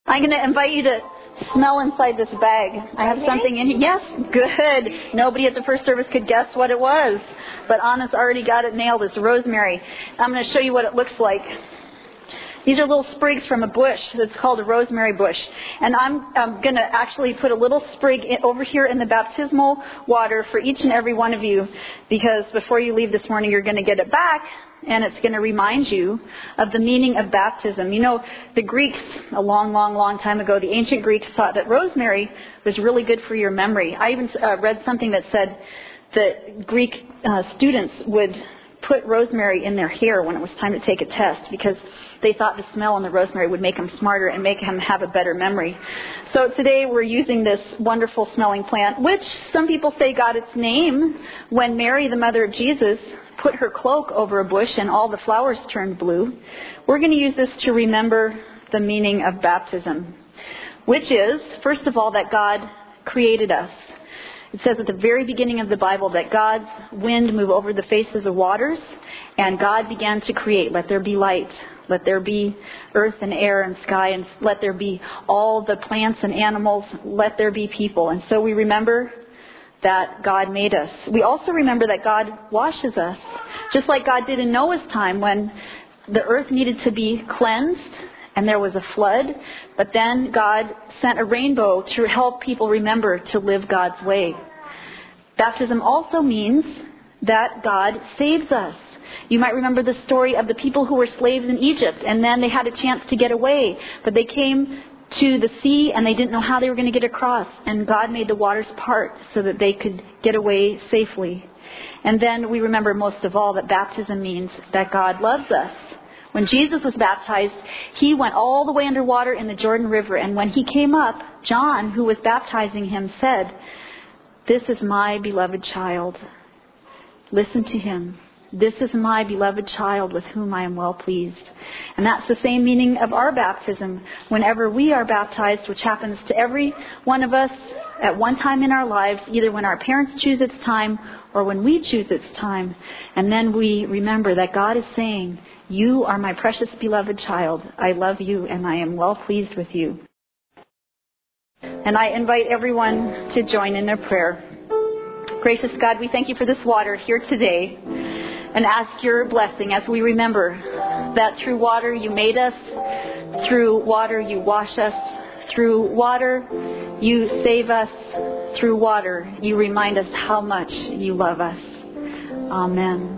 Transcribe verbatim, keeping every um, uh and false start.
I'm going to invite you to smell inside this bag. I have something in here. Yes, good. Nobody at the first service could guess what it was, but Anna's already got it nailed. It's rosemary. I'm going to show you what it looks like. These are little sprigs from a bush that's called a rosemary bush. And I'm, I'm going to actually put a little sprig in, over here in the baptismal water for each and every one of you, because before you leave this morning, you're going to get it back, and it's going to remind you of the meaning of baptism. You know, the Greeks, a long, long, long time ago, the ancient Greeks thought that rosemary was really good for your memory. I even uh, read something that said that Greek uh, students would put rosemary in their hair when it was time to take a test, because they thought the smell in the rosemary would make them smarter and make them have a better memory. So today we're using this wonderful smelling plant, which some people say got its name when Mary, the mother of Jesus, put her cloak over a bush and all the flowers turned blue. We're going to use this to remember the meaning of baptism, which is, first of all, that God created us. It says at the very beginning of the Bible that God's wind moved over the face of the waters, and God began to create. Let there be light. Let there be earth and air and sky, and let there be all the plants and animals. Let there be people. And so we remember that God made us. We also remember that God washes us, just like God did in Noah's time when the earth needed to be cleansed and there was a flood. But then God sent a rainbow to help people remember to live God's way. Baptism also means that God saves us. You might remember the story of the people who were slaves in Egypt, and then they had a chance to get away, but they came to the sea and they didn't know how they were going to get across, and God made the waters part so that they could get away safely. And then we remember most of all that baptism means that God loves us. When Jesus was baptized, he went all the way underwater in the Jordan River, and when he came up, John, who was baptizing him, said, "This is my beloved child. Listen to him. This is my beloved child with whom I am well pleased." And that's the same meaning of our baptism. Whenever we are baptized, which happens to every one of us at one time in our lives, either when our parents choose its time or when we choose its time, and then we remember that God is saying, "You are my precious beloved child. I love you and I am well pleased with you." And I invite everyone to join in their prayer. Gracious God, we thank you for this water here today, and ask your blessing as we remember that through water you made us, through water you wash us, through water you save us, through water you remind us how much you love us. Amen.